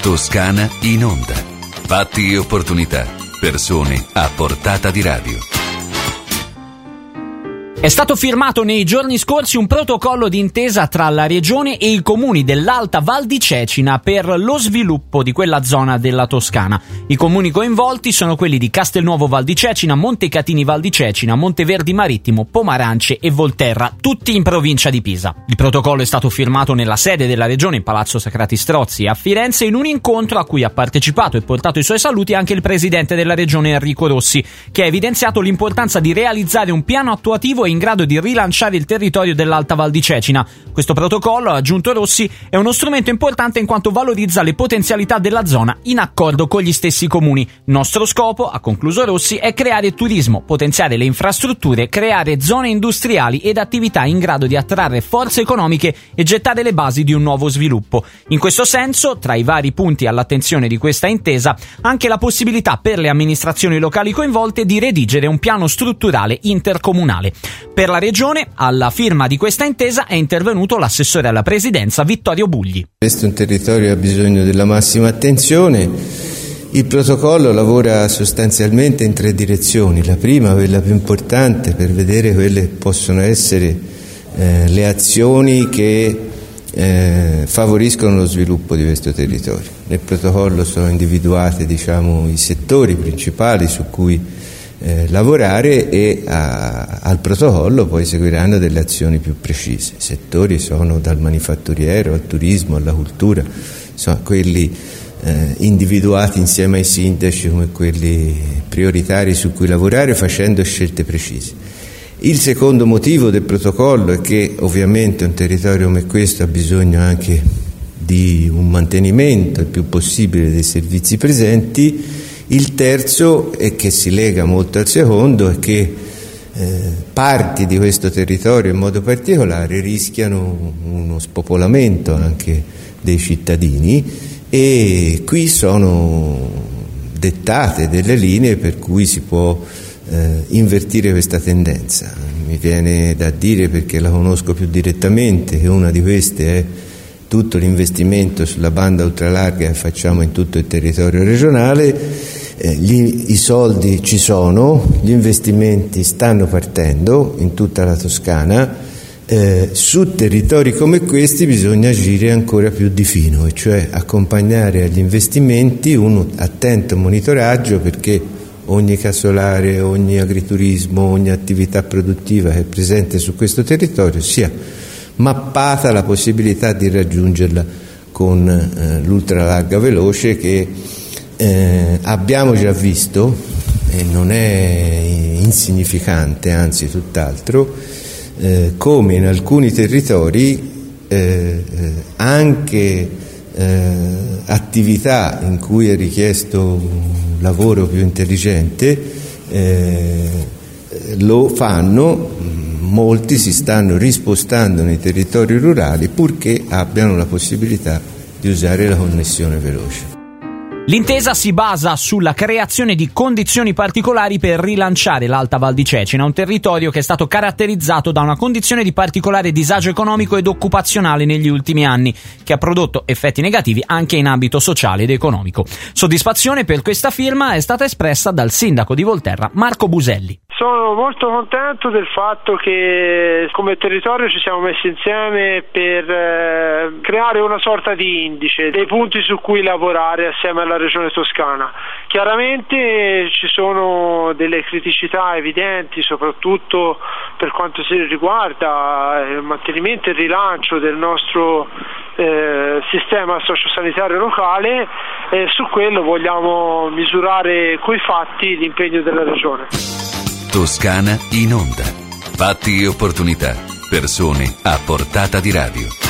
Toscana in onda. Fatti e opportunità. Persone a portata di radio. È stato firmato nei giorni scorsi un protocollo d'intesa tra la Regione e i comuni dell'Alta Val di Cecina per lo sviluppo di quella zona della Toscana. I comuni coinvolti sono quelli di Castelnuovo Val di Cecina, Montecatini Val di Cecina, Monteverdi Marittimo, Pomarance e Volterra, tutti in provincia di Pisa. Il protocollo è stato firmato nella sede della Regione, in Palazzo Sacrati Strozzi a Firenze, in un incontro a cui ha partecipato e portato i suoi saluti anche il presidente della Regione Enrico Rossi, che ha evidenziato l'importanza di realizzare un piano attuativo in grado di rilanciare il territorio dell'Alta Val di Cecina. Questo protocollo, ha aggiunto Rossi, è uno strumento importante in quanto valorizza le potenzialità della zona in accordo con gli stessi comuni. Nostro scopo, ha concluso Rossi, è creare turismo, potenziare le infrastrutture, creare zone industriali ed attività in grado di attrarre forze economiche e gettare le basi di un nuovo sviluppo. In questo senso, tra i vari punti all'attenzione di questa intesa, anche la possibilità per le amministrazioni locali coinvolte di redigere un piano strutturale intercomunale. Per la Regione, alla firma di questa intesa è intervenuto l'assessore alla presidenza Vittorio Bugli. Questo è un territorio che ha bisogno della massima attenzione. Il protocollo lavora sostanzialmente in 3 direzioni. La prima, quella più importante, per vedere quelle che possono essere le azioni che favoriscono lo sviluppo di questo territorio. Nel protocollo sono individuati, i settori principali su cui lavorare e al protocollo poi seguiranno delle azioni più precise. I settori sono dal manifatturiero al turismo alla cultura, sono quelli individuati insieme ai sindaci come quelli prioritari su cui lavorare, facendo scelte precise. Il secondo motivo del protocollo è che ovviamente un territorio come questo ha bisogno anche di un mantenimento il più possibile dei servizi presenti. Il terzo, e che si lega molto al secondo, è che parti di questo territorio in modo particolare rischiano uno spopolamento anche dei cittadini, e qui sono dettate delle linee per cui si può invertire questa tendenza. Mi viene da dire, perché la conosco più direttamente, che una di queste è tutto l'investimento sulla banda ultralarga che facciamo in tutto il territorio regionale. I soldi ci sono, gli investimenti stanno partendo in tutta la Toscana. Su territori come questi bisogna agire ancora più di fino, e cioè accompagnare agli investimenti un attento monitoraggio, perché ogni casolare, ogni agriturismo, ogni attività produttiva che è presente su questo territorio sia mappata la possibilità di raggiungerla con l'ultralarga veloce, che abbiamo già visto, e non è insignificante, anzi tutt'altro, come in alcuni territori anche attività in cui è richiesto un lavoro più intelligente lo fanno. Molti si stanno rispostando nei territori rurali purché abbiano la possibilità di usare la connessione veloce. L'intesa si basa sulla creazione di condizioni particolari per rilanciare l'Alta Val di Cecina, un territorio che è stato caratterizzato da una condizione di particolare disagio economico ed occupazionale negli ultimi anni, che ha prodotto effetti negativi anche in ambito sociale ed economico. Soddisfazione per questa firma è stata espressa dal sindaco di Volterra, Marco Buselli. Sono molto contento del fatto che come territorio ci siamo messi insieme per creare una sorta di indice dei punti su cui lavorare assieme alla Regione Toscana. Chiaramente ci sono delle criticità evidenti, soprattutto per quanto si riguarda il mantenimento e il rilancio del nostro sistema sociosanitario locale, e su quello vogliamo misurare coi fatti l'impegno della Regione. Toscana in onda. Fatti e opportunità. Persone a portata di radio.